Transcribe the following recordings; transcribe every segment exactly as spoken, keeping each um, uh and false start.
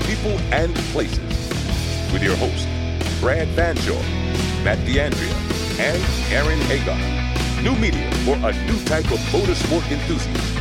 people and places. With your hosts, Brad Fanshaw, Matt D'Andrea, and Aaron Hagar. New media for a new type of motorsport enthusiast.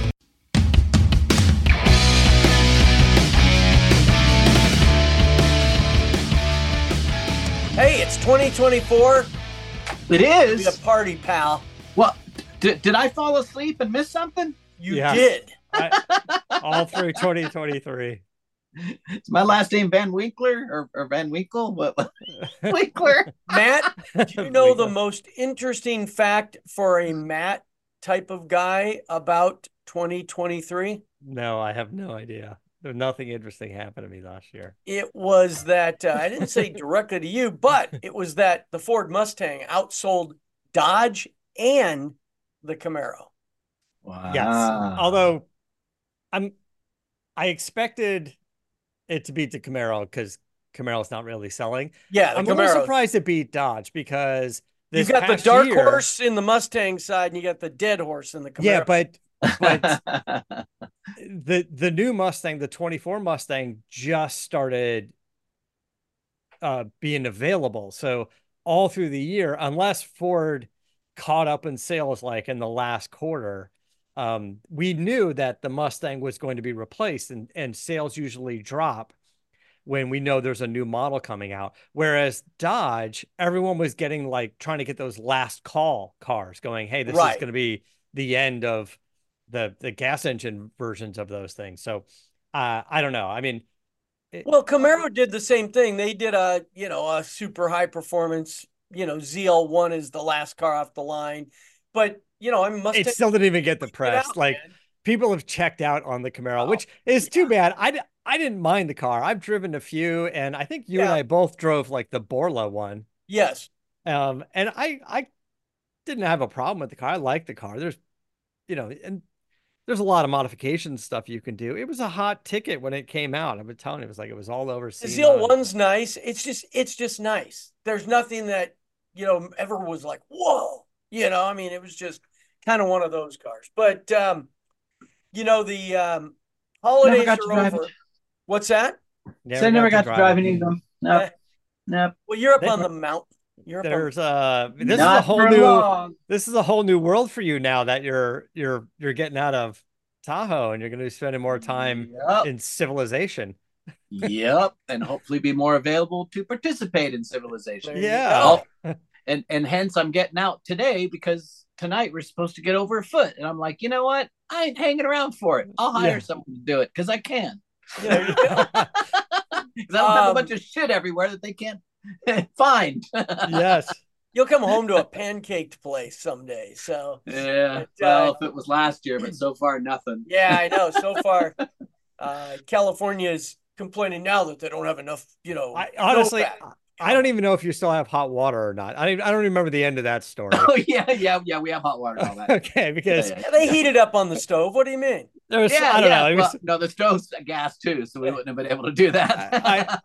Hey, it's twenty twenty-four. It is. Be a party, pal. Well, d- did I fall asleep and miss something? You Yeah. did. I, all through twenty twenty-three. Is my last name Van Winkler or, or Van Winkle? What? Winkler. Matt, do you know the most interesting fact for a Matt type of guy about twenty twenty-three? No, I have no idea. There's nothing interesting happened to me last year. It was that, uh, I didn't say directly to you, but it was that the Ford Mustang outsold Dodge and the Camaro. Wow. Yes. Although I'm, I expected it to beat the Camaro because Camaro's not really selling. Yeah, the I'm a Camaro. little surprised it beat Dodge because this You got the past dark year- horse in the Mustang side, and you got the dead horse in the Camaro. Yeah, but but the the new Mustang, the twenty-four Mustang, just started uh, being available. So all through the year, unless Ford caught up in sales like in the last quarter, um, we knew that the Mustang was going to be replaced, and and sales usually drop when we know there's a new model coming out. Whereas Dodge, everyone was getting like trying to get those last call cars going, hey, this Right. is going to be the end of the the gas engine versions of those things. So uh, I don't know. I mean, it, Well, Camaro did the same thing. They did a, you know, a super high performance, you know, Z L one is the last car off the line. But, you know, I must it still didn't even get the press. out, like man. people have checked out on the Camaro, Oh, which is too bad. I, I didn't mind the car. I've driven a few, and I think you and Yeah. I both drove like the Borla one. Yes. Um, and I, I didn't have a problem with the car. I like the car. There's, you know, and there's a lot of modification stuff you can do. It was a hot ticket when it came out. I've been telling you, it was like, it was all over. The SEMA. Z L one's nice. It's just, it's just nice. There's nothing that, you know, ever was like, whoa, you know, I mean, it was just kind of one of those cars. But, um, you know, the um, holidays got to are drive over. it. What's that? So I never got to drive it. any of them. No, Eh, no. well, you're up They- on the mountain. You're up on There's uh this is a Not whole for new long. this is a whole new world for you now that you're you're you're getting out of Tahoe and you're going to be spending more time Yep. in civilization. Yep. And hopefully be more available to participate in civilization. There you Yeah. go. And and hence I'm getting out today because tonight we're supposed to get over a foot. And I'm like, you know what? I ain't hanging around for it. I'll hire Yeah. someone to do it because I can. There you go. Because I don't have a Um, bunch of shit everywhere that they can't find. Yes. You'll come home to a pancaked place someday. So, Yeah. But, uh, Well, if it was last year, but so far nothing. yeah, I know. So far, uh, California is complaining now that they don't have enough, you know. I honestly snowpack. I don't even know if you still have hot water or not. I don't, I don't remember the end of that story. Oh yeah, yeah, yeah. We have hot water and all that. Okay, because Yeah, Yeah, they heat it up on the stove. What do you mean? there was Yeah, I don't yeah. know. It was, Well, no, the stove's gas too, so we wouldn't have been able to do that. I,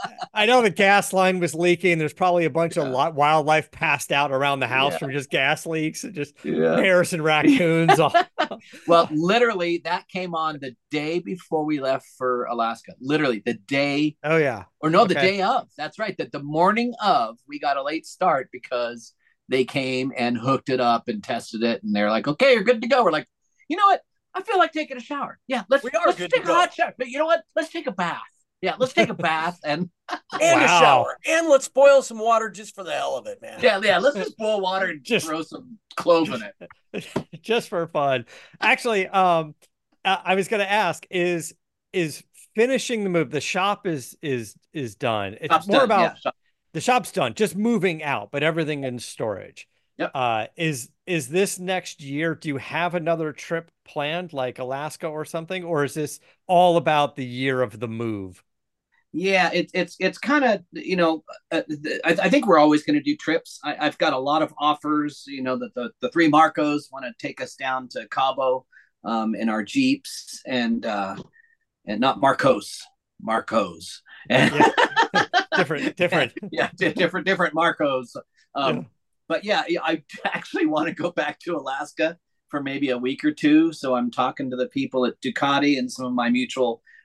I know the gas line was leaking. There's probably a bunch Yeah. of lot, wildlife passed out around the house Yeah. from just gas leaks and just yeah. hares and raccoons. all- Well, literally, that came on the day before we left for Alaska. Literally, the day, Oh yeah. or no, the Okay. day of. That's right. That the morning of, we got a late start because they came and hooked it up and tested it, and they're like, "Okay, you're good to go." We're like, you know what? I feel like taking a shower. Yeah, let's We are let's good take to a go. hot shower. But you know what? Let's take a bath. Yeah, let's take a bath and And a Wow. shower. And let's boil some water just for the hell of it, man. yeah, yeah. Let's just boil water and Just- throw some clove in it. Just for fun. Actually, um, I I was going to ask: is is finishing the move? The shop is is is done. It's Shop's more done. about Yeah, shop- the shop's done, just moving out, but everything in storage. Yep. Uh, is is this next year? Do you have another trip planned, like Alaska or something, or is this all about the year of the move? Yeah, it's it's it's kind of you know uh, th- I, I think we're always going to do trips. I, I've got a lot of offers. You know that the the three Marcos want to take us down to Cabo um, in our Jeeps and uh, and not Marcos, Marcos. And, Yeah. Different, different. yeah, di- different different Marcos. Um, Yeah. But yeah, yeah, I actually want to go back to Alaska for maybe a week or two. So I'm talking to the people at Ducati and some of my mutual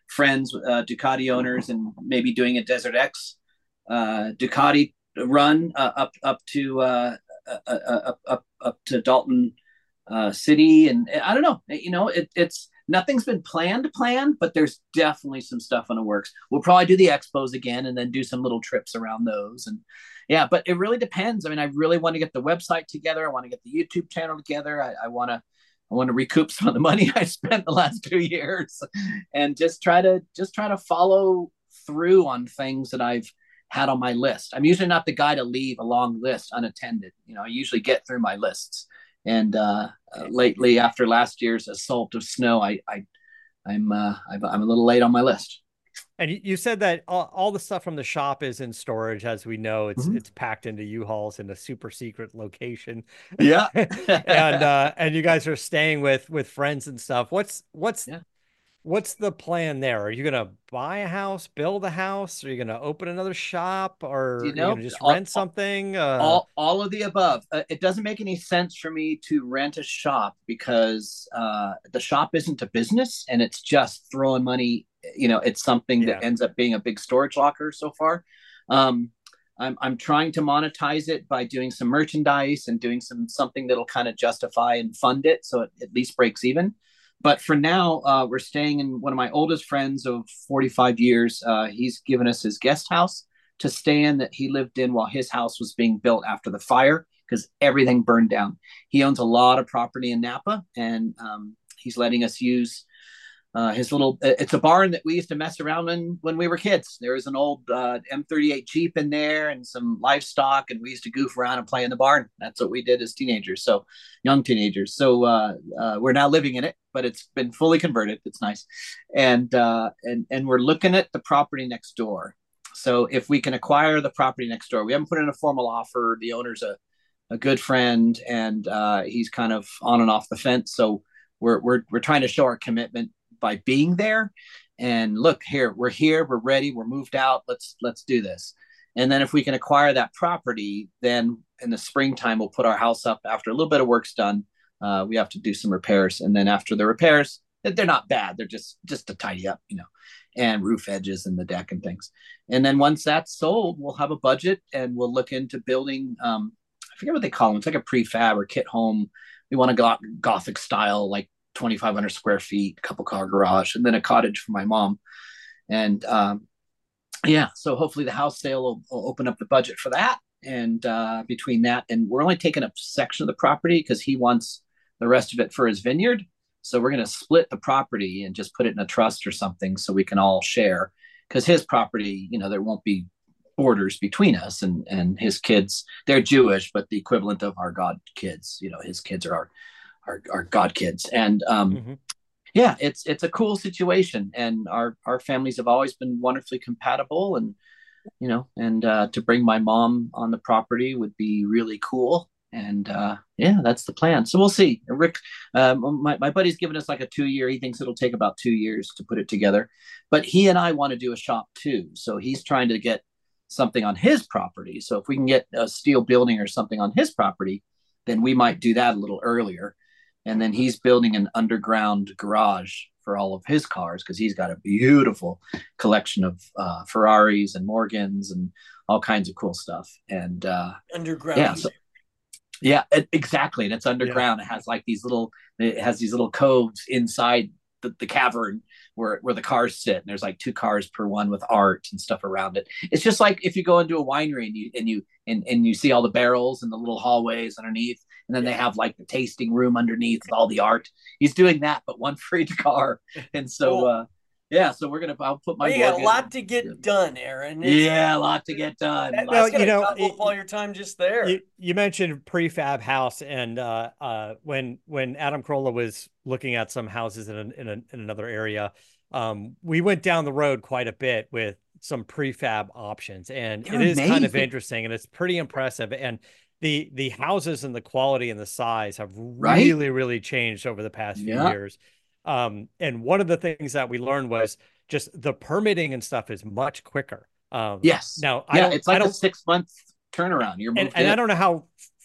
friends, uh, Ducati owners, and maybe doing a Desert X uh, Ducati run uh, up up to uh, uh, uh, up up up to Dalton uh, City, and I don't know. You know, it, it's nothing's been planned, planned, but there's definitely some stuff in the works. We'll probably do the expos again, and then do some little trips around those, and yeah. But it really depends. I mean, I really want to get the website together. I want to get the YouTube channel together. I, I want to. I want to recoup some of the money I spent the last two years, and just try to just try to follow through on things that I've had on my list. I'm usually not the guy to leave a long list unattended. You know, I usually get through my lists. And uh, uh, lately, after last year's assault of snow, I, I I'm uh, I'm a little late on my list. And you said that all, all the stuff from the shop is in storage. As we know, it's mm-hmm. it's packed into U-Hauls in a super secret location. Yeah. and uh, and you guys are staying with with friends and stuff. What's what's yeah. what's the plan there? Are you gonna buy a house, build a house? Are you gonna open another shop, or you know, are you gonna just all, rent something? Uh, all all of the above. Uh, it doesn't make any sense for me to rent a shop because uh, the shop isn't a business, and it's just throwing money. You know, it's something yeah. that ends up being a big storage locker so far. Um, I'm I'm trying to monetize it by doing some merchandise and doing some something that'll kind of justify and fund it, so it at least breaks even. But for now, uh, we're staying in one of my oldest friends of forty-five years. Uh, he's given us his guest house to stay in that he lived in while his house was being built after the fire, because everything burned down. He owns a lot of property in Napa, and um, he's letting us use Uh, his little, it's a barn that we used to mess around in when we were kids. There was an old uh, M thirty-eight Jeep in there and some livestock, and we used to goof around and play in the barn. That's what we did as teenagers, so young teenagers. So uh, uh, we're now living in it, but it's been fully converted. It's nice, and uh, and and we're looking at the property next door. So if we can acquire the property next door, we haven't put in a formal offer. The owner's a a good friend, and uh, he's kind of on and off the fence. So we're we're we're trying to show our commitment by being there, and look, here we're here, we're ready, we're moved out, let's let's do this. And then if we can acquire that property, then in the springtime we'll put our house up. After a little bit of work's done, uh, we have to do some repairs, and then after the repairs, they're not bad, they're just just to tidy up, you know, and roof edges and the deck and things. And then once that's sold, we'll have a budget, and we'll look into building um I forget what they call them, it's like a prefab or kit home. We want a go- gothic style, like twenty-five hundred square feet, couple car garage, and then a cottage for my mom. And um, yeah, so hopefully the house sale will, will open up the budget for that. And uh, between that, and we're only taking a section of the property because he wants the rest of it for his vineyard. So we're going to split the property and just put it in a trust or something so we can all share. Because his property, you know, there won't be borders between us, and and his kids, they're Jewish, but the equivalent of our God kids, you know, his kids are our Our, our God kids. And um, mm-hmm. yeah, it's it's a cool situation, and our our families have always been wonderfully compatible, and you know, and uh, to bring my mom on the property would be really cool. And uh, yeah, that's the plan. So we'll see. Rick, um, my my buddy's given us like a two year. He thinks it'll take about two years to put it together, but he and I want to do a shop too. So he's trying to get something on his property. So if we can get a steel building or something on his property, then we might do that a little earlier. And then he's building an underground garage for all of his cars, because he's got a beautiful collection of uh, Ferraris and Morgans and all kinds of cool stuff. And uh, underground, yeah, so, yeah, it, exactly. And it's underground. Yeah. It has like these little, it has these little coves inside the, the cavern where where the cars sit. And there's like two cars per one with art and stuff around it. It's just like if you go into a winery and you and you and, and you see all the barrels and the little hallways underneath. And then yeah. they have like the tasting room underneath with all the art. He's doing that, but one for each car. And so, cool. uh, yeah, so we're going to, I'll put my, well, you got a lot to get done, Aaron. It's, yeah, a lot to get done. That, well, you know, it, all your time just there. You, you mentioned prefab house. And uh, uh, when, when Adam Carolla was looking at some houses in, a, in, a, in another area, um, we went down the road quite a bit with some prefab options, and They're it is amazing. Kind of interesting, and it's pretty impressive. And the the houses and the quality and the size have really, right? really changed over the past few yeah. years. Um, and one of the things that we learned was just the permitting and stuff is much quicker. Um, yes. Now, yeah, I don't, it's like I don't, a six month turnaround. You're and, and I don't know how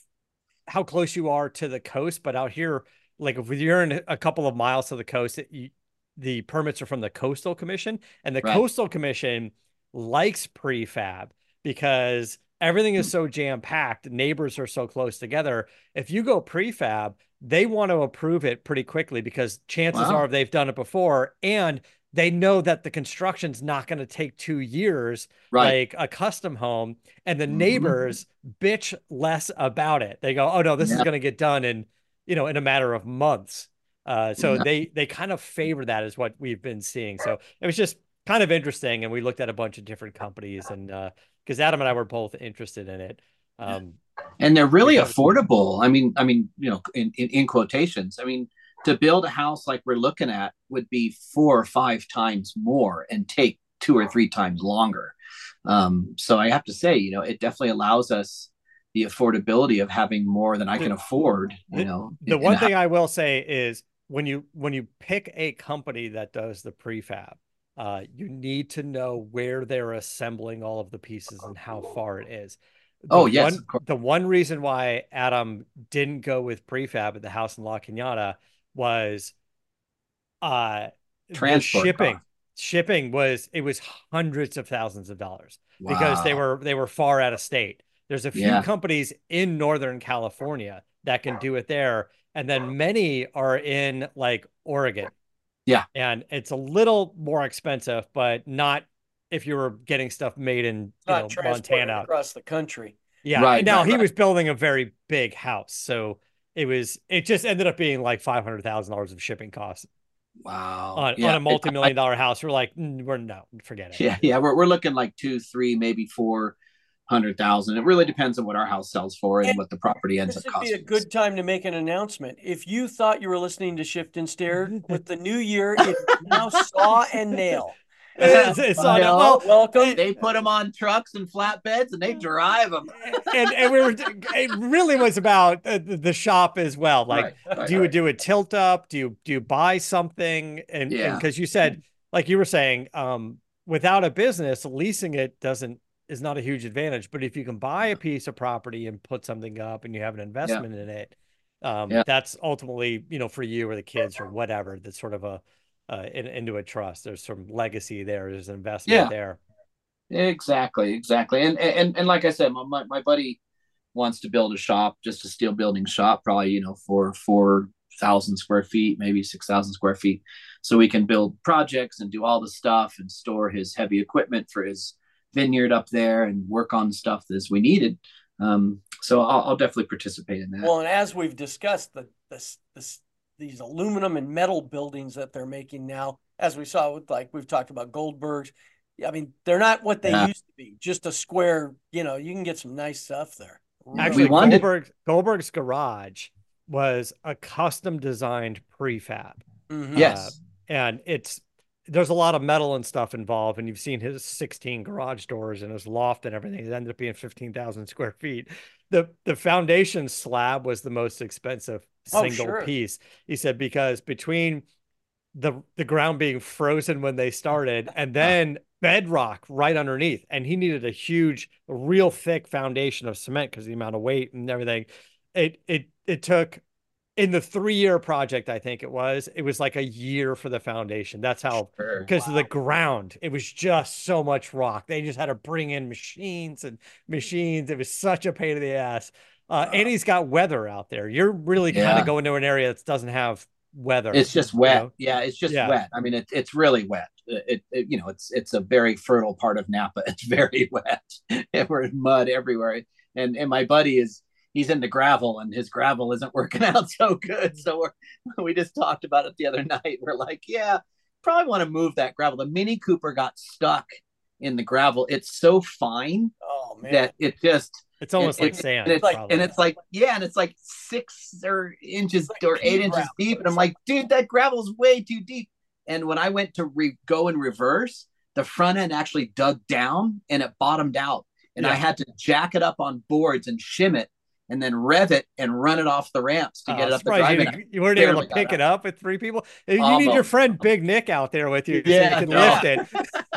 how close you are to the coast, but out here, like if you're in a couple of miles to the coast, it, you, the permits are from the Coastal Commission, and the Right. Coastal Commission likes prefab because everything is so jam-packed, neighbors are so close together. If you go prefab, they want to approve it pretty quickly because chances Wow. are they've done it before, and they know that the construction's not going to take two years Right. like a custom home, and the Mhm. neighbors bitch less about it. They go, oh no, this is Yeah. going to get done in, you know, in a matter of months. Uh, so Yeah. they they kind of favor that is what we've been seeing. So it was just kind of interesting, and we looked at a bunch of different companies, and uh, because Adam and I were both interested in it. Um, And they're really because- affordable. I mean, I mean, you know, in, in, in quotations, I mean, to build a house like we're looking at would be four or five times more and take two or three times longer. Um, so I have to say, you know, it definitely allows us the affordability of having more than I can afford, you the, know. The in- one in a thing I will say is when you when you pick a company that does the prefab, uh, you need to know where they're assembling all of the pieces and how far it is. The Oh, yes, one, of course. the one reason why Adam didn't go with prefab at the house in La Cañada was uh the Transport shipping. costs. Shipping was it was hundreds of thousands of dollars because they Wow. were they were far out of state. There's a few Yeah. companies in Northern California that can do it there, and then many are in like Oregon. Yeah. And it's a little more expensive, but not if you were getting stuff made in, you Not know, transported Montana. across the country. Yeah. Right, And now right, he right. was building a very big house, so it was it just ended up being like five hundred thousand dollars of shipping costs Wow. on, Yeah. on a It- multi-million dollar house. We're like, mm, we're no, forget it. Yeah, yeah, we're we're looking like two, three, maybe four hundred thousand. It really depends on what our house sells for and And what the property ends This up would be costing. a good time to make an announcement. If you thought you were listening to Shift and Stare, with the new year, it's now Saw and Nail. It's, it's not, No. well, Welcome. They put them on trucks and flatbeds and they drive them. and and we were it really was about uh, the the shop as well. Like, Right, right, do you right. do a tilt up? Do you do you buy something? And Yeah. because you said, like you were saying, um, without a business, leasing it doesn't is not a huge advantage. But if you can buy a piece of property and put something up, and you have an investment in it, um, Yeah. that's ultimately, you know, for you or the kids or whatever. That's sort of a uh, in, into a trust. There's some legacy there. There's an investment Yeah. there. Exactly, exactly. And and and like I said, my my, my buddy wants to build a shop, just a steel building shop, probably, you know, for four thousand square feet, maybe six thousand square feet. So we can build projects and do all the stuff and store his heavy equipment for his vineyard up there and work on stuff as we needed. Um, so I'll, I'll definitely participate in that. Well, and as we've discussed, the this this these aluminum and metal buildings that they're making now, as we saw with, like we've talked about Goldberg's. I mean, they're not what they Yeah. used to be. Just a square, you know, you can get some nice stuff there. Actually, We wanted- Goldberg, Goldberg's garage was a custom designed prefab. Mhm. Yes. Uh, and it's there's a lot of metal and stuff involved, and you've seen his sixteen garage doors and his loft and everything. It ended up being fifteen thousand square feet. The the foundation slab was the most expensive Oh, single sure. piece. He said because between the the ground being frozen when they started and then bedrock right underneath, and he needed a huge, real thick foundation of cement because the amount of weight and everything. It it it took in the three-year project, I think it was, it was like a year for the foundation. That's how, Sure. because of the ground, it was just so much rock. They just had to bring in machines and machines. It was such a pain in the ass. Uh, and he's got weather out there. You're really kind Yeah. of going to an area that doesn't have weather. It's just you wet. know? Yeah, it's just Yeah. wet. I mean, it, it's really wet. It, it, you know, it's it's a very fertile part of Napa. It's very wet. And we're in mud everywhere. And and my buddy is he's into gravel, and his gravel isn't working out so good. So we're we just talked about it the other night. We're like, yeah, probably want to move that gravel. The Mini Cooper got stuck in the gravel. It's so fine Oh man. that it just It's almost and- like sand. and it's like, probably. and it's like, yeah, and it's like six or inches like or pea eight inches gravel. deep. And I'm like, dude, that gravel's way too deep. And when I went to re- go in reverse, the front end actually dug down and it bottomed out. And Yeah. I had to jack it up on boards and shim it and then rev it and run it off the ramps to Oh, get it up the surprised you, driveway. didn't- you weren't able barely to got pick it up with three people. You need your Almost. friend Big Nick out there with you so Yeah, you can no. lift it.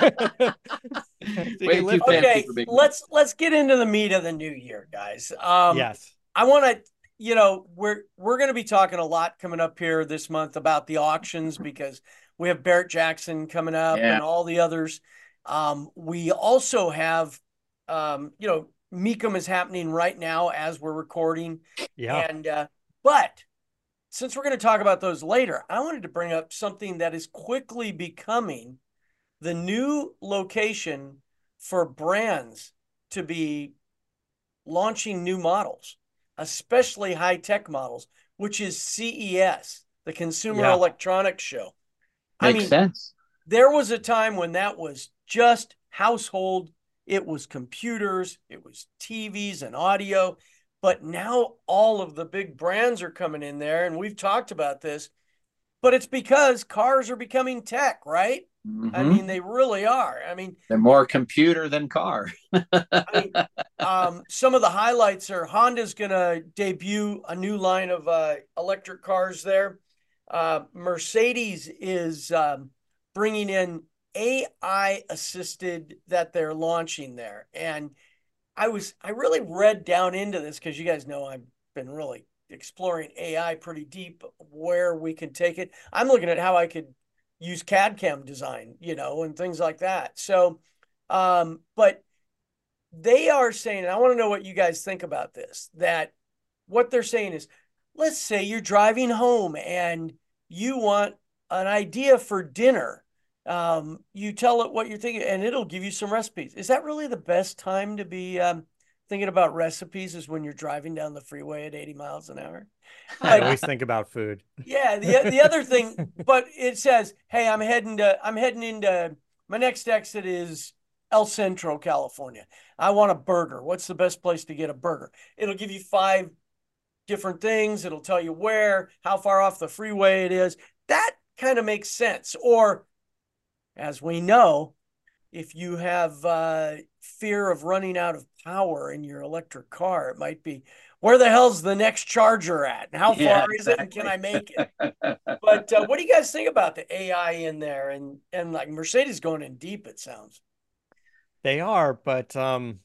So you Way can too lift it. fancy Okay, for big let's let's get into the meat of the new year, guys. Um, Yes. I want to, you know, we're we're going to be talking a lot coming up here this month about the auctions because We have Barrett Jackson coming up Yeah. and all the others. Um, we also have, um, you know, Mecum is happening right now as we're recording. Yeah. And, uh, but since we're going to talk about those later, I wanted to bring up something that is quickly becoming the new location for brands to be launching new models, especially high-tech models, which is C E S, the Consumer Yeah. Electronics Show. I Makes mean, sense. there was a time when that was just household. It was computers, it was T Vs and audio. But now all of the big brands are coming in there, and we've talked about this. But it's because cars are becoming tech, right? Mm-hmm. I mean, they really are. I mean, they're more computer than car. I mean, um, some of the highlights are Honda's going to debut a new line of uh, electric cars there. Uh, Mercedes is um, bringing in A I assisted that they're launching there. And I was, I really read down into this because you guys know I've been really exploring A I pretty deep, where we can take it. I'm looking at how I could use C A D C A M design, you know, and things like that. So, um, but they are saying, and I want to know what you guys think about this, that what they're saying is, let's say you're driving home and you want an idea for dinner. Um, you tell it what you're thinking and it'll give you some recipes. Is that really the best time to be um, thinking about recipes, is when you're driving down the freeway at eighty miles an hour? I always think about food. Yeah. The, the other thing, but it says, hey, I'm heading to, I'm heading into, my next exit is El Centro, California. I want a burger. What's the best place to get a burger? It'll give you five different things. It'll tell you where, how far off the freeway it is. That kind of makes sense. Or, as we know, if you have uh, fear of running out of power in your electric car, it might be, where the hell's the next charger at? And how far Yeah, is it? And can I make it? But uh, what do you guys think about the A I in there? And, and like Mercedes going in deep, it sounds. They are, but um,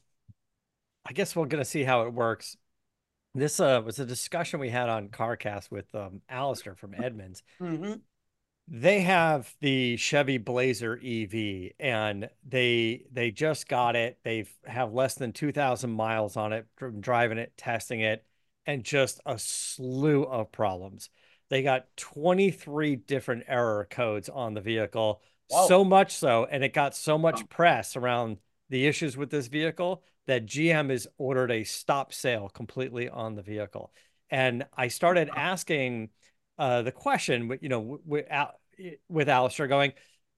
I guess we're going to see how it works. This uh, was a discussion we had on CarCast with um, Alistair from Edmunds. Mm-hmm. They have the Chevy Blazer E V, and they they just got it. They have less than two thousand miles on it, driving it, testing it, and just a slew of problems. They got twenty-three different error codes on the vehicle, Wow. so much so, and it got so much press around the issues with this vehicle that G M has ordered a stop sale completely on the vehicle. And I started asking uh, the question, you know, with, with Alistair going,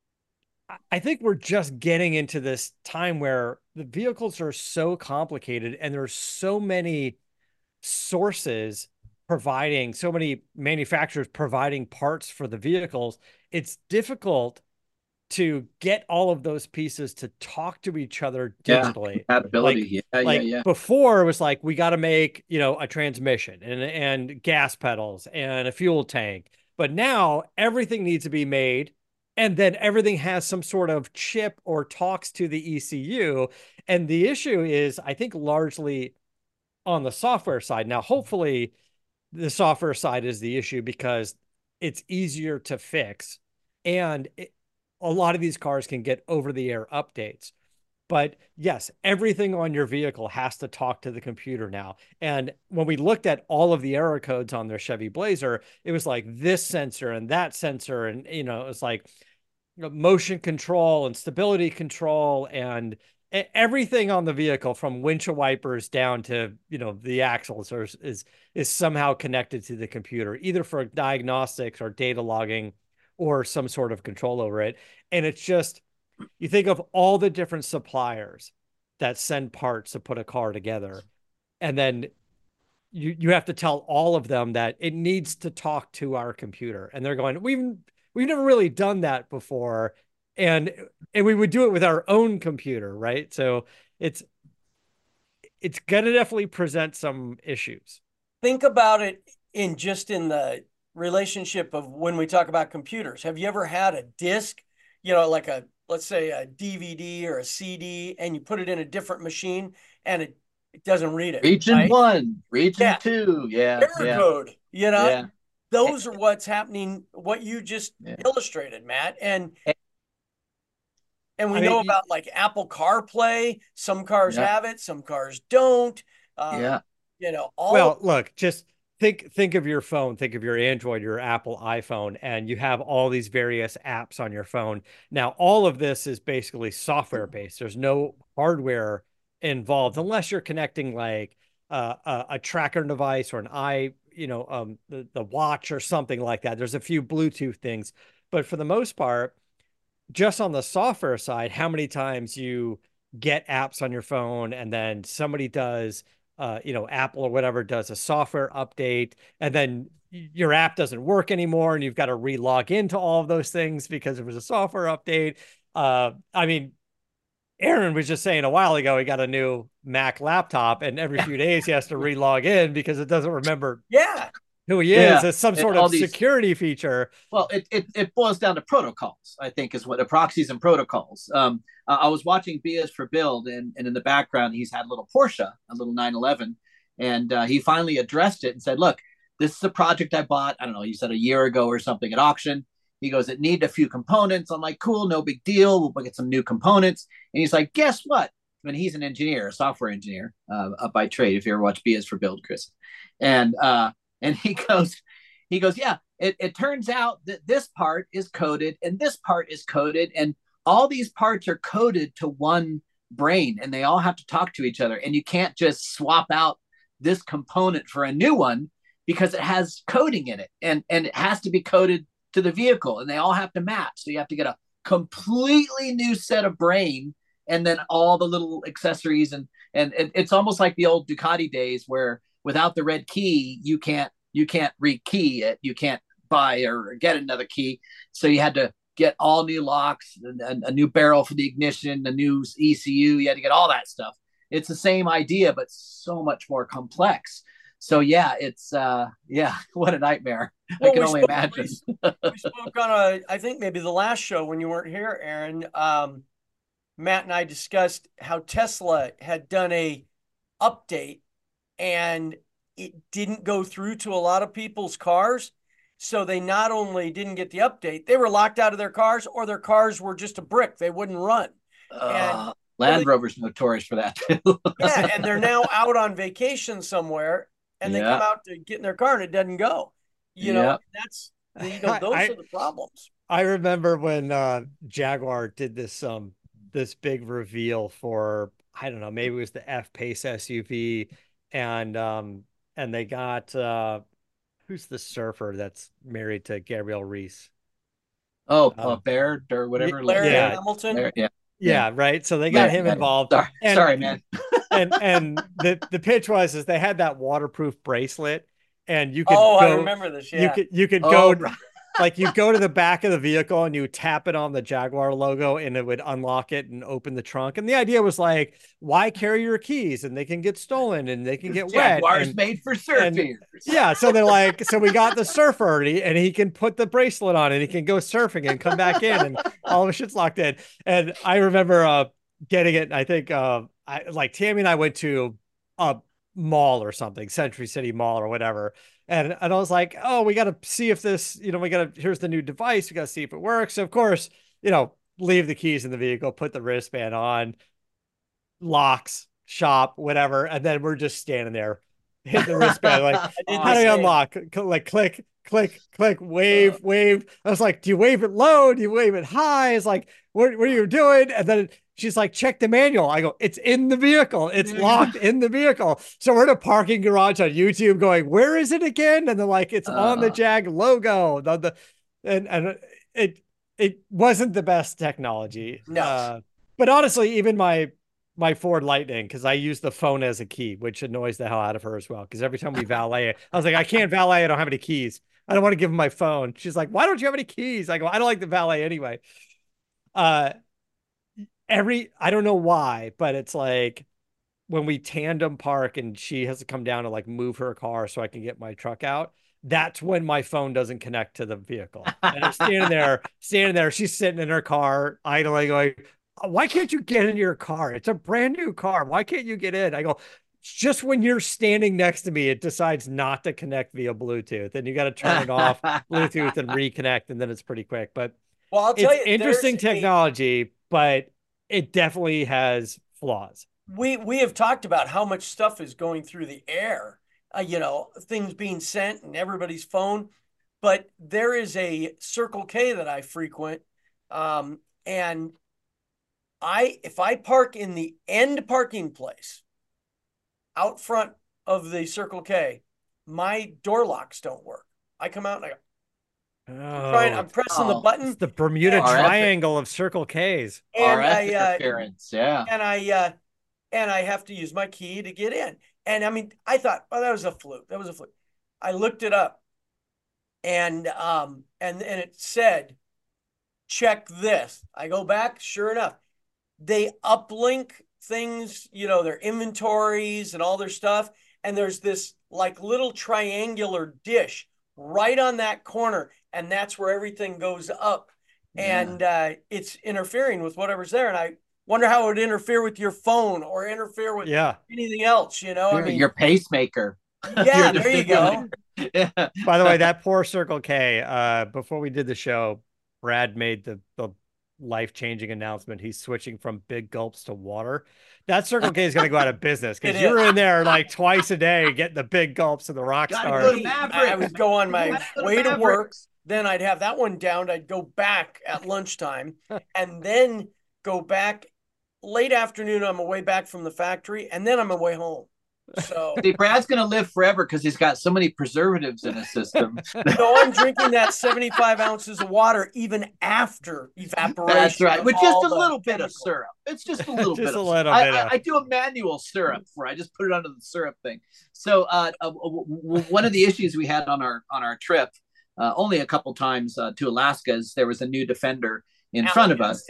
I think we're just getting into this time where the vehicles are so complicated and there's so many sources providing, so many manufacturers providing parts for the vehicles. It's difficult to get all of those pieces to talk to each other digitally. Yeah, compatibility. Like, yeah, like yeah, yeah. Before it was like, we got to make, you know, a transmission and, and gas pedals and a fuel tank. But now everything needs to be made. And then everything has some sort of chip or talks to the E C U. And the issue is, I think, largely on the software side. Now, hopefully the software side is the issue because it's easier to fix. And it, a lot of these cars can get over-the-air updates. But yes, everything on your vehicle has to talk to the computer now. And when we looked at all of the error codes on their Chevy Blazer, it was like this sensor and that sensor. And, you know, it was like, you know, motion control and stability control and everything on the vehicle from windshield wipers down to, you know, the axles are, is, is somehow connected to the computer, either for diagnostics or data logging or some sort of control over it. And it's just, you think of all the different suppliers that send parts to put a car together. And then you, you have to tell all of them that it needs to talk to our computer. And they're going, we've, we've never really done that before. And, and we would do it with our own computer. Right. So it's, it's going to definitely present some issues. Think about it in just in the relationship of when we talk about computers. Have you ever had a disc, you know, like a, let's say a D V D or a C D, and you put it in a different machine and it, it doesn't read it? Region right? one, region yeah. two. Yeah. Error yeah. code, you know? Yeah. those are what's happening, what you just yeah. illustrated, Matt. And and we I know mean, about like Apple CarPlay. Some cars yeah. have it, some cars don't. Um, yeah. You know, all well, look, just think think of your phone, think of your Android, your Apple iPhone, and you have all these various apps on your phone. Now, all of this is basically software based. There's no hardware involved unless you're connecting like uh, a, a tracker device or an i, you know, um, the, the watch or something like that. There's a few Bluetooth things, but for the most part, just on the software side, how many times you get apps on your phone and then somebody does Uh, you know, Apple or whatever does a software update, and then your app doesn't work anymore, and you've got to re-log into all of those things because it was a software update. Uh, I mean, Aaron was just saying a while ago he got a new Mac laptop, and every few days he has to re-log in because it doesn't remember yeah. who he is. Yeah. It's some sort of these, security feature. Well, it, it it boils down to protocols, I think, is what the proxies and protocols. Um, uh, I was watching B is for Build, and, and in the background, he's had a little Porsche, a little nine eleven, and uh, he finally addressed it and said, look, this is a project I bought, I don't know, you said a year ago or something at auction. He goes, it needed a few components. I'm like, cool, no big deal. We'll get some new components. And he's like, guess what? I mean, he's an engineer, a software engineer uh, by trade, if you ever watch B is for Build, Chris. And uh, and he goes, he goes, yeah, it, it turns out that this part is coded and this part is coded, and all these parts are coded to one brain, and they all have to talk to each other. And you can't just swap out this component for a new one because it has coding in it, and, and it has to be coded to the vehicle, and they all have to match. So you have to get a completely new set of brain, and then all the little accessories. And, and it, it's almost like the old Ducati days where without the red key, you can't, you can't re-key it. You can't buy or get another key. So you had to get all new locks, and a, a new barrel for the ignition, a new E C U. You had to get all that stuff. It's the same idea, but so much more complex. So yeah, it's uh, yeah, what a nightmare. Well, I can only spoke, imagine. we, we spoke on a, I think maybe the last show when you weren't here, Aaron. Um, Matt and I discussed how Tesla had done a update, and it didn't go through to a lot of people's cars. So they not only didn't get the update, they were locked out of their cars, or their cars were just a brick. They wouldn't run. Uh, and Land Rover's notorious for that too. Yeah, and they're now out on vacation somewhere, and they yeah. come out to get in their car and it doesn't go. You know, yeah. that's you know, those I, are the problems. I remember when uh, Jaguar did this um this big reveal for, I don't know, maybe it was the F-Pace S U V, and um and they got uh who's the surfer that's married to Gabrielle Reese? Oh, um, uh, Baird or whatever. Larry yeah. Hamilton. Larry, yeah. Yeah, right. So they got Larry, him involved. Sorry, and, sorry man. and and the the pitch was is they had that waterproof bracelet, and you could oh go, I remember this. Yeah. You could you could oh, go. Like you go to the back of the vehicle and you tap it on the Jaguar logo, and it would unlock it and open the trunk. And the idea was like, why carry your keys? And they can get stolen and they can get wet. Jaguar's and, made for surfing. Yeah. So they're like, so we got the surfer, and he, and he can put the bracelet on and he can go surfing and come back in, and all the shit's locked in. And I remember uh, getting it. I think uh, I like Tammy and I went to a mall or something, Century City Mall or whatever. And, and I was like, oh, we got to see if this, you know, we got to, here's the new device. We got to see if it works. So of course, you know, leave the keys in the vehicle, put the wristband on, locks, shop, whatever. And then we're just standing there, hit the wristband. Like, how do you unlock? Like, click, click, click, wave, wave. I was like, do you wave it low? Do you wave it high? It's like, what, what are you doing? And then she's like, check the manual. I go, it's in the vehicle. It's locked in the vehicle. So we're in a parking garage on YouTube going, where is it again? And they're like, it's uh, on the Jag logo. The, the, and, and it, it wasn't the best technology. No. Uh, but honestly, even my, my Ford Lightning, because I use the phone as a key, which annoys the hell out of her as well. Because every time we valet it, I was like, I can't valet. I don't have any keys. I don't want to give him my phone. She's like, why don't you have any keys? I go, I don't like the valet anyway. Uh, Every, I don't know why, but it's like when we tandem park and she has to come down to like move her car so I can get my truck out. That's when my phone doesn't connect to the vehicle. And I'm standing there, standing there. She's sitting in her car, idling, going, why can't you get in your car? It's a brand new car. Why can't you get in? I go, just when you're standing next to me, it decides not to connect via Bluetooth, and you got to turn it off Bluetooth and reconnect, and then it's pretty quick. But well, I'll tell it's you, interesting there's technology, a, but it definitely has flaws. We we have talked about how much stuff is going through the air, uh, you know, things being sent and everybody's phone. But there is a Circle K that I frequent, um, and I if I park in the end parking place out front of the Circle K, my door locks don't work. I come out and I go, Oh, I'm, trying, I'm pressing oh, the button. It's the Bermuda and, Triangle of Circle Ks. And R F I, uh, interference, yeah. And I uh, and I have to use my key to get in. And I mean, I thought, oh, that was a fluke. That was a fluke. I looked it up, and um, and and it said, check this. I go back, sure enough, they uplink things, you know, their inventories and all their stuff. And there's this like little triangular dish right on that corner, and that's where everything goes up. Yeah. And uh, it's interfering with whatever's there. And I wonder how it would interfere with your phone or interfere with yeah. anything else, you know? Your, I mean, your pacemaker. Yeah, there you go. Yeah. By the way, that poor Circle K, uh, before we did the show, Brad made the, the life-changing announcement. He's switching from big gulps to water. That Circle K is going to go out of business because you're in there like twice a day getting the big gulps of the rock stars. I, I would go on my way to work. Then I'd have that one down. I'd go back at lunchtime and then go back late afternoon. I'm away back from the factory, and then I'm away home. So see, Brad's gonna live forever because he's got so many preservatives in his system. No, I'm drinking that seventy-five ounces of water even after evaporation. That's right, with just a little bit chemicals. of syrup. It's just a little just bit. a of little I, bit. I, of... I do a manual syrup where I just put it under the syrup thing. So uh, uh, one of the issues we had on our on our trip, uh, only a couple times uh, to Alaska, is there was a new Defender in Alaska. front of us,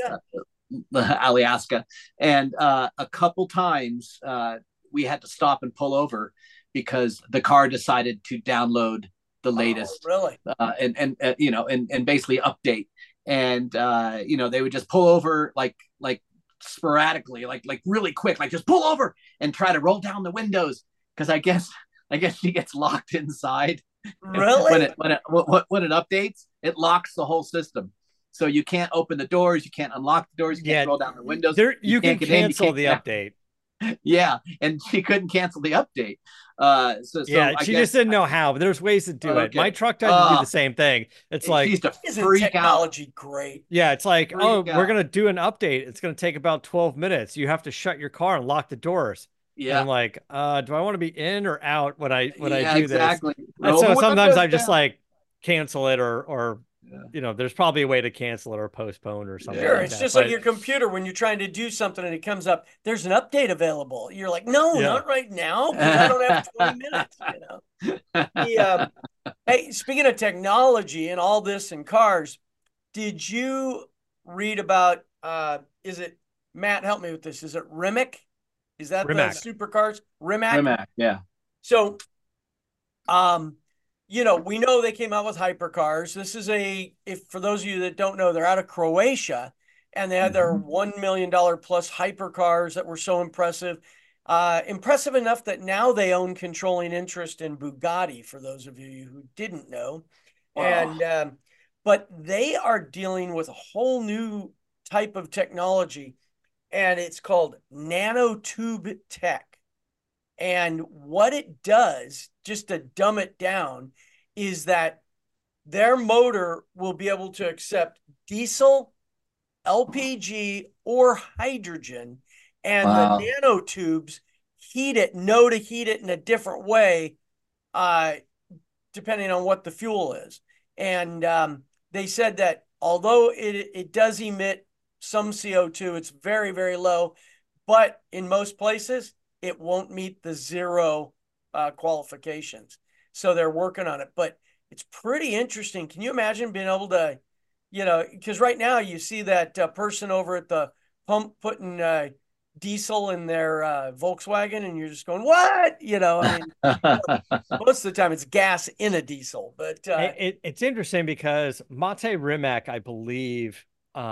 uh, Alaska, and uh, a couple times. Uh, we had to stop and pull over because the car decided to download the latest, oh, really, uh, and and uh, you know, and and basically update. And uh, you know, they would just pull over like like sporadically, like like really quick, like just pull over and try to roll down the windows because I guess I guess she gets locked inside. Really, when it when it when it updates, it locks the whole system. So you can't open the doors, you can't unlock the doors, you can't yeah, roll down the windows. There, you, you can cancel in, the update. Yeah, and she couldn't cancel the update. Uh, so, so yeah, I she guess, just didn't know how. But there's ways to do okay. it. My truck tried to uh, do the same thing. It's it like used to isn't freak technology out. Great? Yeah, it's like freak oh, out. we're gonna do an update. It's gonna take about twelve minutes. You have to shut your car and lock the doors. Yeah, and I'm like, uh, do I want to be in or out when I when yeah, I do exactly. this? No, and so sometimes I just down. like cancel it or or. Yeah. You know, there's probably a way to cancel it or postpone or something. Sure, like it's that. just but, like your computer when you're trying to do something and it comes up. There's an update available. You're like, no, yeah. not right now. I don't have twenty minutes. You know. The, uh, hey, speaking of technology and all this in cars, did you read about? Uh, is it Matt? Help me with this. Is it Rimac? Is that Rimac. the supercars? Rimac. Rimac. Yeah. So, um. You know, we know they came out with hypercars. This is a, if for those of you that don't know, they're out of Croatia, and they had mm-hmm. their one million dollars plus hypercars that were so impressive. Uh, impressive enough that now they own controlling interest in Bugatti, for those of you who didn't know. Wow. And, um, but they are dealing with a whole new type of technology, and it's called nanotube tech. And what it does, just to dumb it down, is that their motor will be able to accept diesel, L P G, or hydrogen. And wow. the nanotubes heat it, know to heat it in a different way, uh, depending on what the fuel is. And um, they said that although it, it does emit some C O two, it's very, very low. But in most places, it won't meet the zero uh, qualifications. So they're working on it. But it's pretty interesting. Can you imagine being able to, you know, because right now you see that uh, person over at the pump putting uh, diesel in their uh, Volkswagen, and you're just going, what? You know, I mean, most of the time it's gas in a diesel. But uh, it, it, it's interesting because Mate Rimac, I believe, um,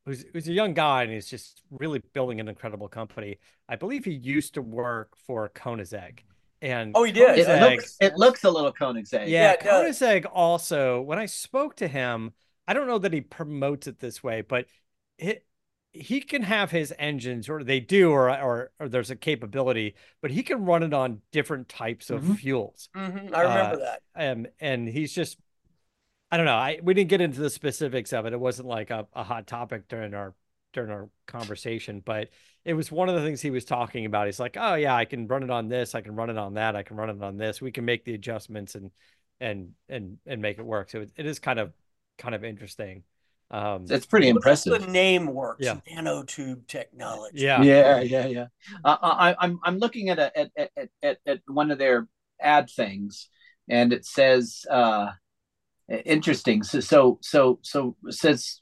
who's who's a young guy and he's just really building an incredible company. I believe he used to work for Koenigsegg. And Oh, he did. It Koenigsegg, looks it looks a little Koenigsegg. yeah, Yeah, it does. Koenigsegg also, when I spoke to him, I don't know that he promotes it this way, but it, he can have his engines, or they do, or, or or there's a capability, but he can run it on different types of Mhm. fuels. hmm I remember Uh, that. and and he's just, I don't know. I we didn't get into the specifics of it. It wasn't like a, a hot topic during our during our conversation, but it was one of the things he was talking about. He's like, "Oh yeah, I can run it on this, I can run it on that, I can run it on this. We can make the adjustments and and and and make it work." So it, it is kind of kind of interesting. Um, It's pretty Well, just impressive. the name works. Yeah. Nanotube technology. yeah, Yeah, yeah, yeah. Uh, I, I'm I'm looking at a at, at at at one of their ad things, and it says uh, interesting. So so so so it says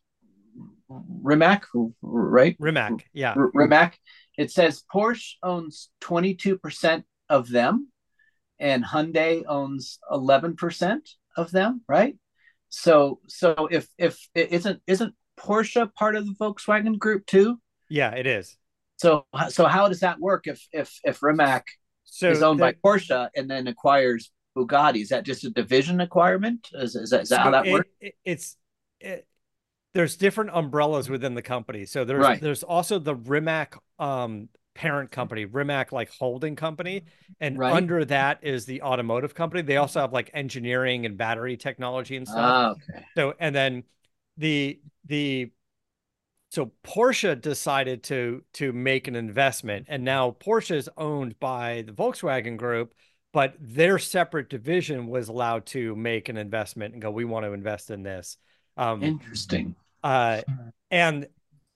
Rimac, right? Rimac. Yeah, R- Rimac. It says Porsche owns twenty-two percent of them, and Hyundai owns eleven percent of them, right? So so if if isn't isn't Porsche part of the Volkswagen group too? yeah, it is. So so how does that work if if if Rimac So is owned the, by Porsche and then acquires Bugatti? Is that just a division acquirement? Is, is, that, is that so how that it, works? it, it's it, there's different umbrellas within the company. So there's Right. there's also the Rimac um parent company, Rimac like holding company, and Right. under that is the automotive company. They also have like engineering and battery technology and stuff. Ah, okay. So and then the the so Porsche decided to to make an investment, and now Porsche is owned by the Volkswagen Group, but their separate division was allowed to make an investment and go, we want to invest in this. Um, Interesting. uh, and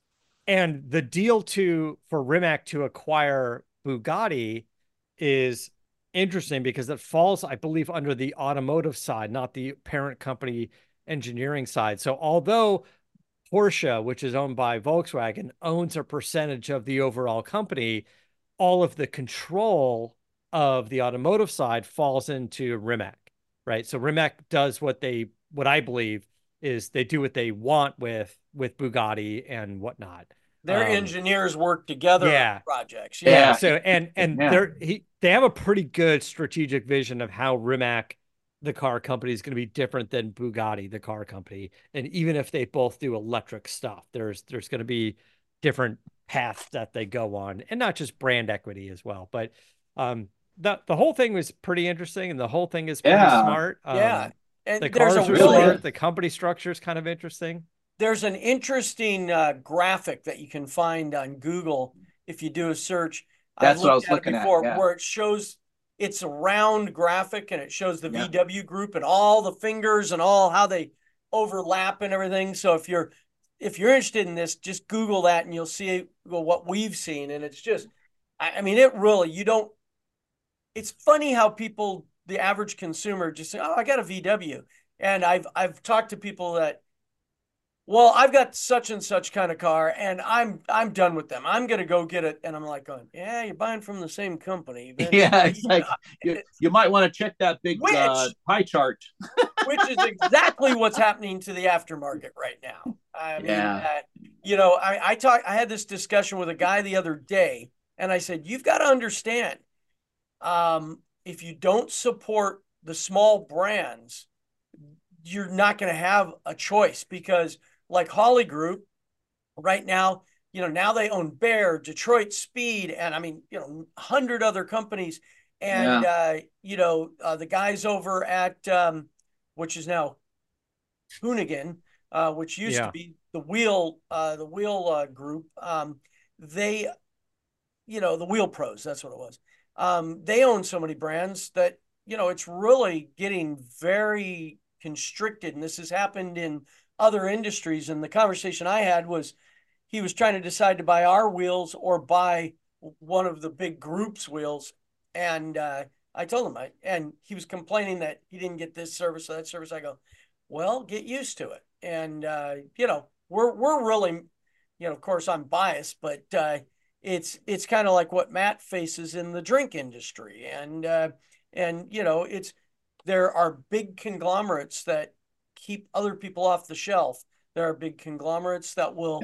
and the deal to for Rimac to acquire Bugatti is interesting because it falls, I believe, under the automotive side, not the parent company engineering side. So although Porsche, which is owned by Volkswagen, owns a percentage of the overall company, all of the control of the automotive side falls into Rimac, right? So Rimac does what they, what I believe is they do what they want with with Bugatti and whatnot. Their Um, engineers work together yeah. on projects. yeah. Yeah. So and and Yeah. they're he they have a pretty good strategic vision of how Rimac, the car company, is going to be different than Bugatti, the car company. And even if they both do electric stuff, there's there's going to be different paths that they go on, and not just brand equity as well. But um, the the whole thing was pretty interesting, and the whole thing is pretty Yeah. smart. Um, Yeah. And the there's cars a are really smart. The company structure is kind of interesting. there's an interesting uh, graphic that you can find on Google if you do a search. That's what I was looked at it looking at, before, yeah. where it shows it's a round graphic and it shows the Yeah. V W group and all the fingers and all how they overlap and everything. So if you're if you're interested in this, just Google that and you'll see well, what we've seen. And it's just, I, I mean, it really you don't. It's funny how people, the average consumer, just say, "Oh, I got a V W," and I've I've talked to people that. Well, I've got such and such kind of car, and I'm I'm done with them. I'm gonna go get it, and I'm like, going, yeah, you're buying from the same company. Yeah, it's like you, you might want to check that big Which- uh, pie chart. Which is exactly what's happening to the aftermarket right now. I mean, Yeah. uh, you know, I I talk, I had this discussion with a guy the other day, and I said, you've got to understand, um, if you don't support the small brands, you're not going to have a choice because. Like Holly Group, right now, you know, now they own Bear, Detroit Speed, and I mean, you know, a hundred other companies. And, Yeah. uh, you know, uh, the guys over at, um, which is now Hoonigan, uh, which used Yeah. to be the Wheel, uh, the Wheel uh, Group, um, they, you know, the Wheel Pros, that's what it was. Um, they own so many brands that, you know, it's really getting very constricted. And this has happened in other industries. And the conversation I had was he was trying to decide to buy our wheels or buy one of the big group's wheels. And uh, I told him, I, and he was complaining that he didn't get this service or that service. I go, well, get used to it. And, uh, you know, we're, we're really, you know, of course I'm biased, but uh, it's, it's kind of like what Matt faces in the drink industry. And, uh, and, you know, it's, there are big conglomerates that keep other people off the shelf. There are big conglomerates that will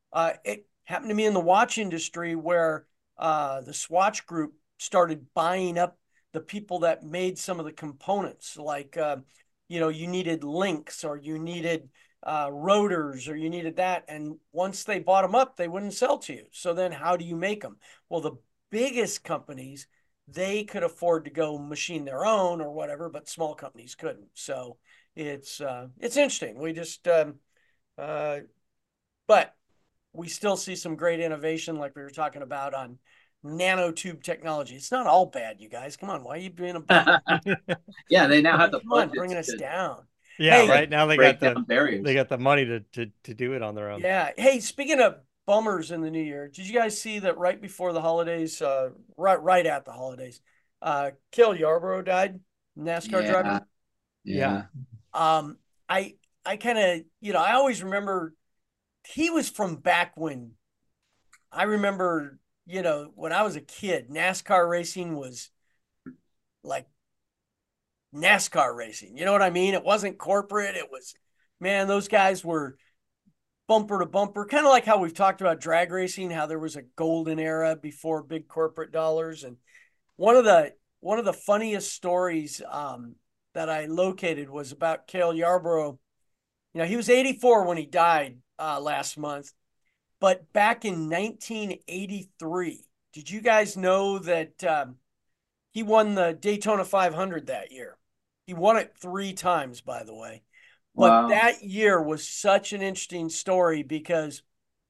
Uh, it happened to me in the watch industry where uh, the Swatch Group started buying up the people that made some of the components, like, uh, you know, you needed links or you needed uh, rotors or you needed that. And once they bought them up, they wouldn't sell to you. So then how do you make them? Well, the biggest companies, they could afford to go machine their own or whatever, but small companies couldn't. So it's uh, it's interesting. We just, um, uh, but we still see some great innovation, like we were talking about on nanotube technology. It's not all bad, you guys. Come on, why are you being a bad? Yeah, they now have the Come on, bringing us to, down. Yeah, hey, right now they got the barriers. They got the money to, to to do it on their own. Yeah. Hey, speaking of bummers in the new year, did you guys see that right before the holidays, uh, right right at the holidays, uh, Cale Yarborough died, NASCAR yeah. driver? Yeah. Um, I I kind of, you know, I always remember he was from back when I remember, you know, when I was a kid, NASCAR racing was like NASCAR racing. You know what I mean? It wasn't corporate. It was, man, those guys were bumper to bumper, kind of like how we've talked about drag racing, how there was a golden era before big corporate dollars. And one of the one of the funniest stories um, that I located was about Cale Yarborough. You know, he was eighty-four when he died uh, last month, but back in nineteen eighty-three, did you guys know that um, he won the Daytona five hundred that year? He won it three times, by the way. But Wow. that year was such an interesting story because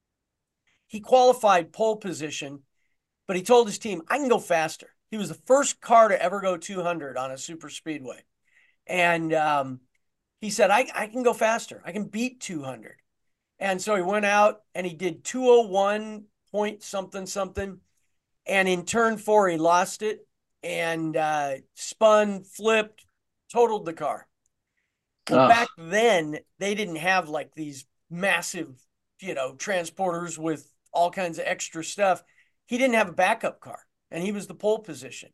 he qualified pole position, but he told his team, I can go faster. He was the first car to ever go two hundred on a super speedway. And um, he said, I, I can go faster. I can beat two hundred. And so he went out and he did two oh one point something, something. And in turn four, he lost it and uh, spun, flipped, totaled the car. Well, Ugh. back then, they didn't have like these massive, you know, transporters with all kinds of extra stuff. He didn't have a backup car, and he was the pole position.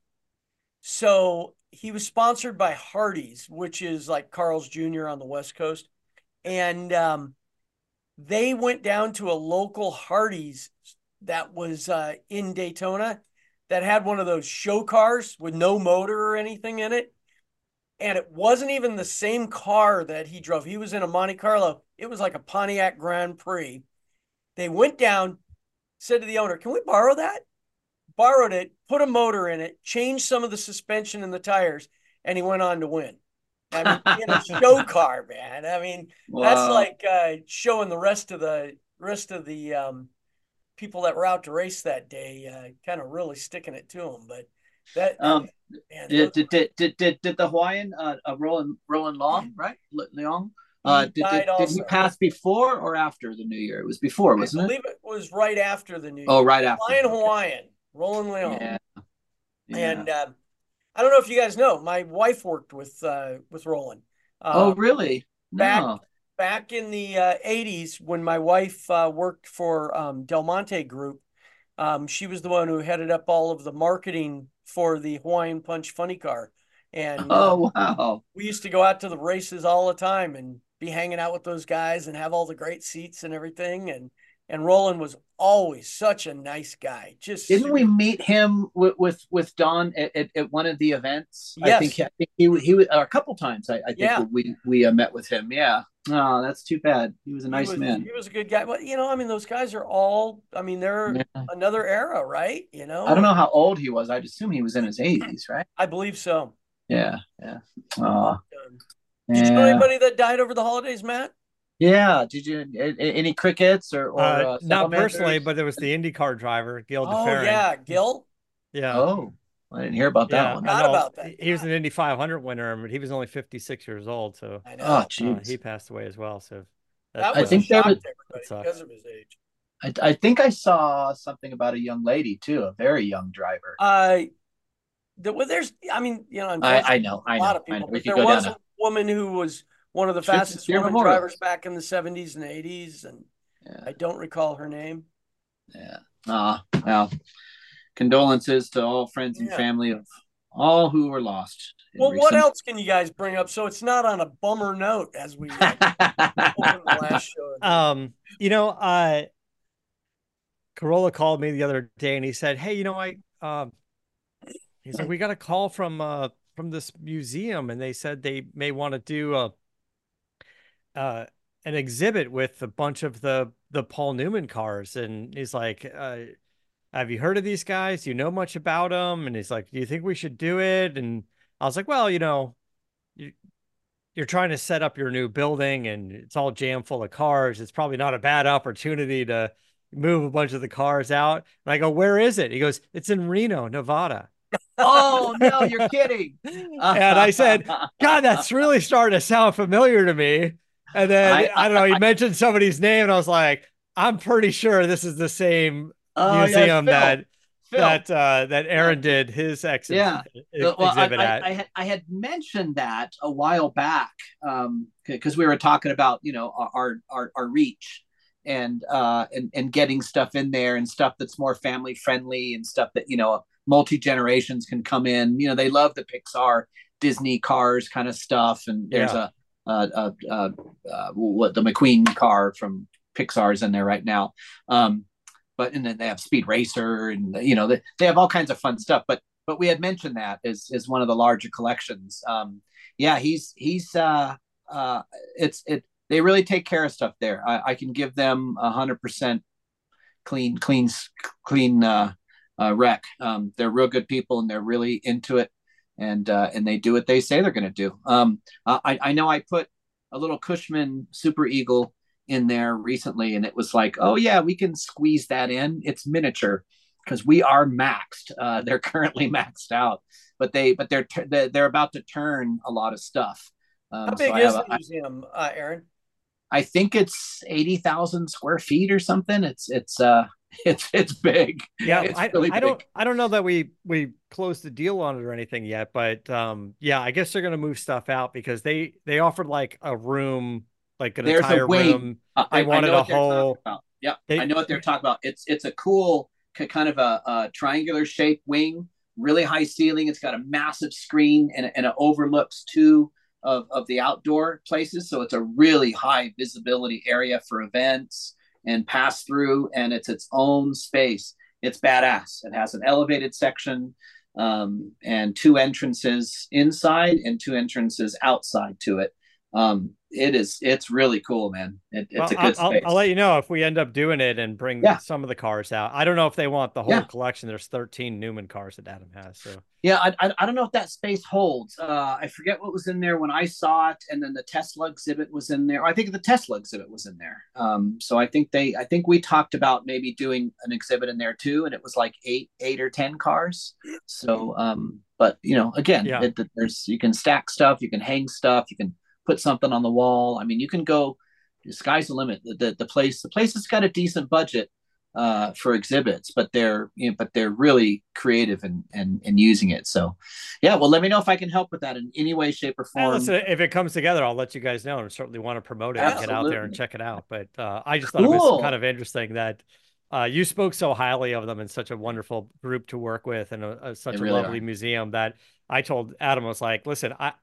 So he was sponsored by Hardee's, which is like Carl's Junior on the West Coast. And um, they went down to a local Hardee's that was uh, in Daytona that had one of those show cars with no motor or anything in it. And it wasn't even the same car that he drove. He was in a Monte Carlo. It was like a Pontiac Grand Prix. They went down, said to the owner, can we borrow that? Borrowed it, put a motor in it, changed some of the suspension and the tires, and he went on to win. I mean, in a show car, man. I mean, wow. That's like uh, showing the rest of the rest of the um, people that were out to race that day, uh, kind of really sticking it to them. But that, um, man, did, did, did, did, did, did the Hawaiian, uh, uh, Roland, Roland Long, right? Leong? Uh, did, did, did he pass before or after the New Year? It was before, wasn't it? I believe it? it was right after the New Year. Oh, right after. Flying Hawaiian, Roland Leong. Yeah. Yeah. And um, I don't know if you guys know, my wife worked with uh, with Roland. Uh, oh, really? No. Back back in the uh, eighties, when my wife uh, worked for um, Del Monte Group, um, she was the one who headed up all of the marketing for the Hawaiian Punch Funny Car. And oh, uh, wow. We used to go out to the races all the time and be hanging out with those guys and have all the great seats and everything. And and Roland was always such a nice guy. Just didn't we meet him with with, with Don at, at, at one of the events? Yes. I think, I think he he was a couple times. I, I think yeah. we we uh, met with him. Yeah. Oh, that's too bad. He was a nice he was, man. He was a good guy. But you know, I mean, those guys are all. I mean, they're yeah. another era, right? You know. I don't know how old he was. I'd assume he was in his eighties, right? I believe so. Yeah. Yeah. Uh, Did yeah. you know anybody that died over the holidays, Matt? Yeah. Did you any crickets or, or uh, uh, not personally, but there was the IndyCar driver, Gil oh, DeFerrin. yeah, Gil. Yeah. Oh, I didn't hear about yeah, that one. Forgot about that. He was an Indy five hundred winner, but he was only fifty-six years old. So I know. Oh, uh, he passed away as well. So that was I think a shock there was, to everybody because of his age. I, I think I saw something about a young lady too, a very young driver. Uh, the, well, there's, I mean, you know, I, I know, I a know, lot of people, I know. but there was a woman who was one of the fastest women Memorial. drivers back in the seventies and eighties, and yeah. I don't recall her name. Yeah. Ah, well, condolences to all friends and yeah. family of all who were lost. Well, recent... what else can you guys bring up so it's not on a bummer note as we open the last show? Um, you know, uh, Corolla called me the other day and he said, "Hey, you know, I um he's like, we got a call from uh from this museum and they said they may want to do a uh an exhibit with a bunch of the the Paul Newman cars." And he's like, uh have you heard of these guys? Do you know much about them? And he's like, do you think we should do it? And I was like, well, you know, you, you're trying to set up your new building and it's all jam full of cars. It's probably not a bad opportunity to move a bunch of the cars out. And I go, where is it? He goes, it's in Reno, Nevada. Oh no, you're kidding. And I said, God, that's really starting to sound familiar to me. And then I, I, I don't know, he I, mentioned somebody's name and I was like, I'm pretty sure this is the same uh, museum yeah, Phil, that Phil. that uh, that Aaron did his ex- yeah. ex- well, exhibit I, at. I, I, had, I had mentioned that a while back because um, we were talking about, you know, our our, our reach and uh, and and getting stuff in there and stuff that's more family friendly and stuff that, you know, multi generations can come in. You know, they love the Pixar, Disney cars kind of stuff, and there's yeah. a, a, a, a, a what the McQueen car from Pixar's in there right now. Um, but and then they have Speed Racer, and you know they, they have all kinds of fun stuff. But but we had mentioned that is is one of the larger collections. Um, yeah, he's he's uh, uh, it's it. They really take care of stuff there. I, I can give them a hundred percent clean clean clean. Uh, Uh, rec. Um, they're real good people and they're really into it, and uh, and they do what they say they're going to do. Um, I, I know I put a little Cushman Super Eagle in there recently, and it was like, oh yeah, we can squeeze that in. It's miniature because we are maxed. Uh, they're currently maxed out, but they but they're they're about to turn a lot of stuff. Um, How big so is the a, museum, uh, Aaron? I think it's eighty thousand square feet or something. It's it's uh. It's it's big. Yeah, it's I, really I big. don't I don't know that we we closed the deal on it or anything yet, but um yeah, I guess they're gonna move stuff out because they they offered like a room, like an There's entire a wing. room. Uh, they I, wanted I a whole. Yeah, they, I know what they're talking about. It's it's a cool kind of a, a triangular shaped wing, really high ceiling. It's got a massive screen and and it overlooks two of of the outdoor places, so it's a really high visibility area for events and pass through, and it's its own space. It's badass. It has an elevated section um, and two entrances inside and two entrances outside to it. Um, it is, it's really cool, man. It, it's well, a good I'll, space. I'll let you know if we end up doing it and bring yeah. some of the cars out. I don't know if they want the whole yeah. collection. There's thirteen Newman cars that Adam has. So yeah, I, I, I don't know if that space holds. Uh, I forget what was in there when I saw it. And then the Tesla exhibit was in there. I think the Tesla exhibit was in there. Um, so I think they, I think we talked about maybe doing an exhibit in there too. And it was like eight, eight or ten cars. So, um, but you know, again, yeah. it, there's, you can stack stuff, you can hang stuff, you can put something on the wall. I mean, you can go, the sky's the limit. The, the, the place, the place has got a decent budget uh, for exhibits, but they're, you know, but they're really creative and, and, and using it. So yeah, well, let me know if I can help with that in any way, shape or form. Listen, if it comes together, I'll let you guys know and certainly want to promote it Absolutely. and get out there and check it out. But uh, I just thought cool. it was kind of interesting that uh, you spoke so highly of them and such a wonderful group to work with and a, a, such they a really lovely are. museum that I told Adam, I was like, listen, I,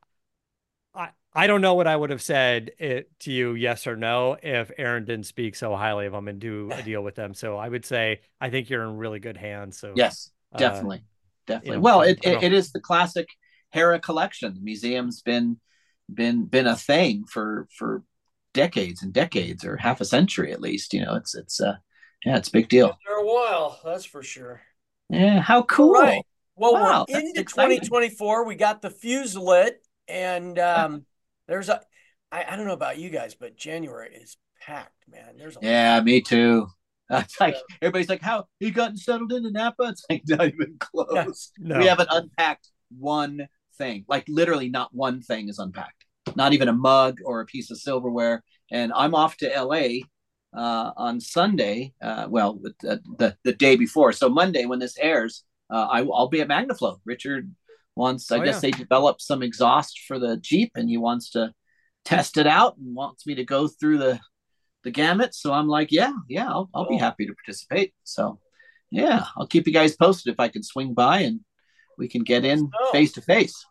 I, I don't know what I would have said it to you, yes or no, if Aaron didn't speak so highly of them and do a deal with them. So I would say I think you're in really good hands. So yes, definitely, uh, definitely. You know, well, it, it, it is the classic Hera collection. The museum's been been been a thing for for decades and decades, or half a century at least. You know, it's it's uh yeah, it's a big deal. For a while, that's for sure. Yeah, how cool! All right. Well, wow, we're into twenty twenty-four. We got the fuse lit. And um, there's a, I, I don't know about you guys, but January is packed, man. There's a yeah, lot. Me too. It's like yeah. everybody's like, "How you gotten settled into Napa?" It's like not even close. No. We haven't unpacked one thing. Like literally, not one thing is unpacked. Not even a mug or a piece of silverware. And I'm off to L A uh, on Sunday. Uh, well, the, the the day before, so Monday when this airs, uh, I, I'll be at MagnaFlow. Richard. Wants, I oh, guess yeah. they developed some exhaust for the Jeep and he wants to test it out and wants me to go through the, the gamut. So I'm like, yeah, yeah, I'll, I'll cool. be happy to participate. So yeah, I'll keep you guys posted if I can swing by and we can get in face to face.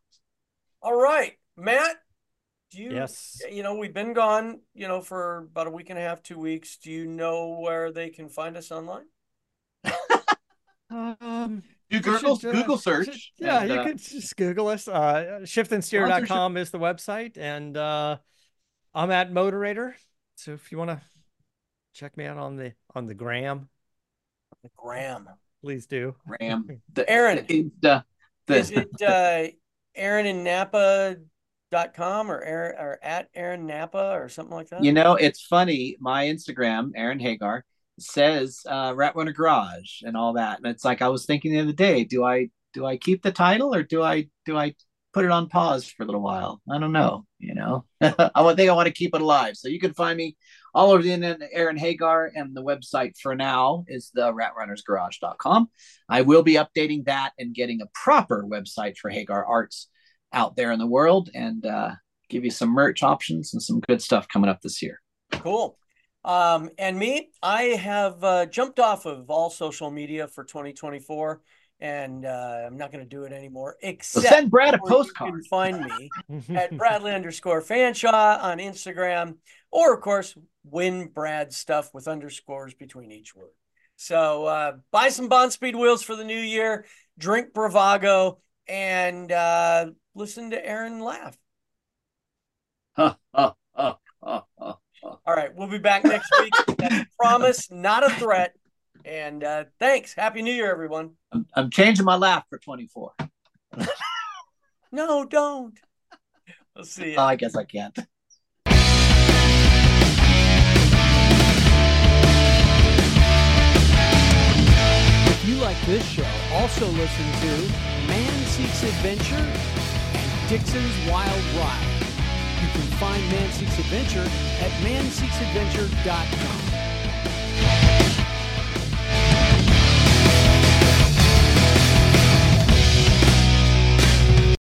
All right, Matt, do you, yes. you know, we've been gone, you know, for about a week and a half, two weeks. Do you know where they can find us online? Um, Do Google should, uh, Google search. should, yeah, and, you uh, could just Google us. Uh, shift and steer dot com is the website, and uh, I'm at Moderator. So if you want to check me out on the on the gram, the gram, please do. Ram. The, Aaron, the, the, the, is it uh, Aaron in Napa dot com or Aaron or at Aaron Napa or something like that? You know, it's funny. My Instagram, Aaron Hagar, says uh, Rat Runner Garage and all that, and it's like I was thinking the other day, do I do I keep the title or do I do I put it on pause for a little while? I don't know. You know, I think I want to keep it alive. So you can find me all over the internet, Aaron Hagar, and the website for now is the rat runners garage dot com. I will be updating that and getting a proper website for Hagar Arts out there in the world, and uh, give you some merch options and some good stuff coming up this year. Cool. Um, and me, I have uh, jumped off of all social media for twenty twenty-four, and uh, I'm not going to do it anymore. Except so send Brad a postcard. You can find me at Bradley underscore Fanshaw on Instagram, or of course, Win Brad stuff with underscores between each word. So uh, buy some Bond Speed wheels for the new year, drink Bravago, and uh, listen to Aaron laugh. Huh, huh, huh, huh, huh. All right, we'll be back next week. That's a promise, not a threat. And uh, thanks. Happy New Year, everyone. I'm, I'm changing my laugh for twenty-four. No, don't. We'll see you. Oh, I guess I can't. If you like this show, also listen to Man Seeks Adventure and Dixon's Wild Ride. You can find Man Seeks Adventure at man seeks adventure dot com.